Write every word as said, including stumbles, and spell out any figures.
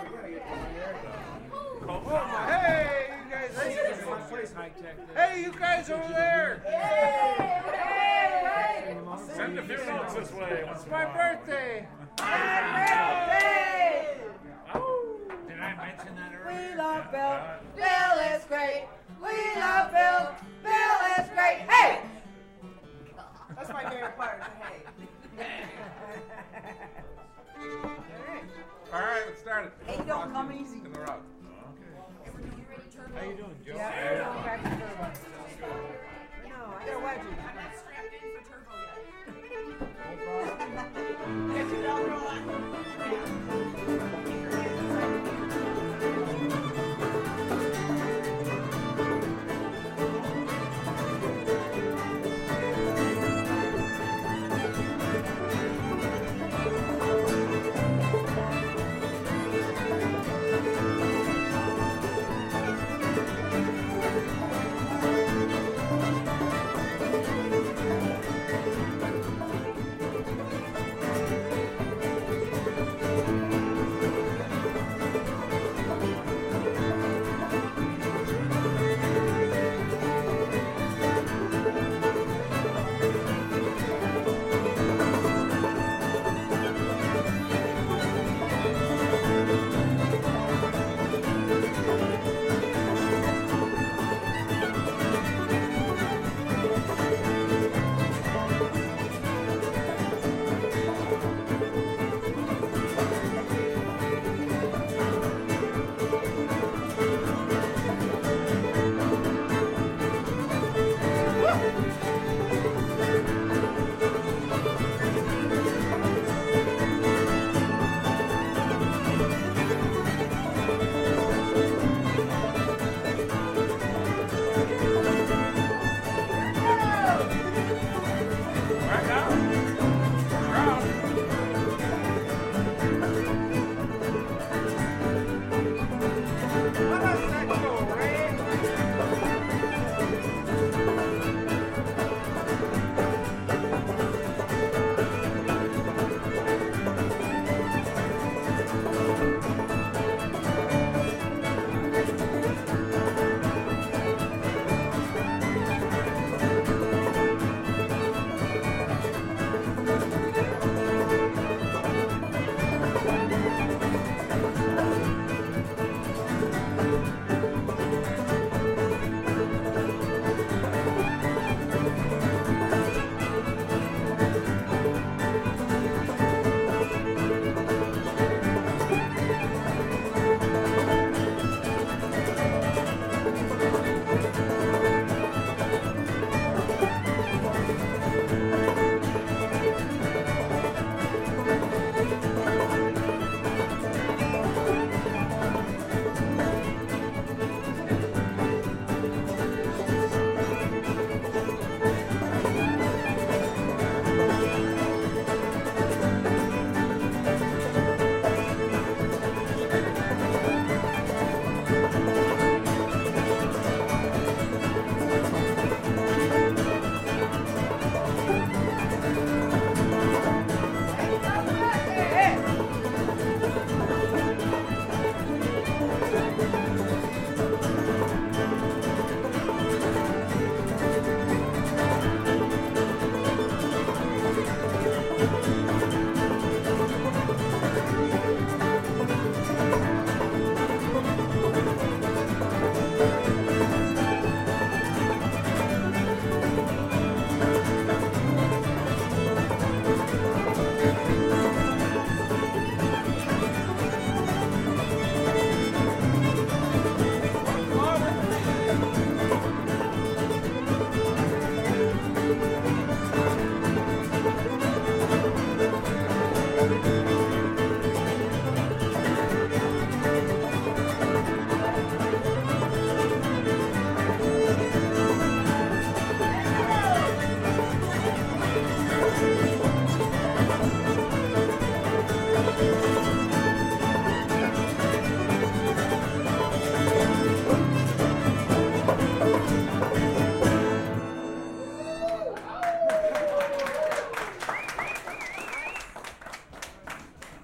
Hey, you guys! Hey, you guys over there! Send a few notes this way. It's my birthday! Did I mention that earlier? We love Bill. Bill is great. We love Bill. Bill is great. Hey! That's my favorite part. Hey. All right, let's start it. Hey, don't come easy. In the rock.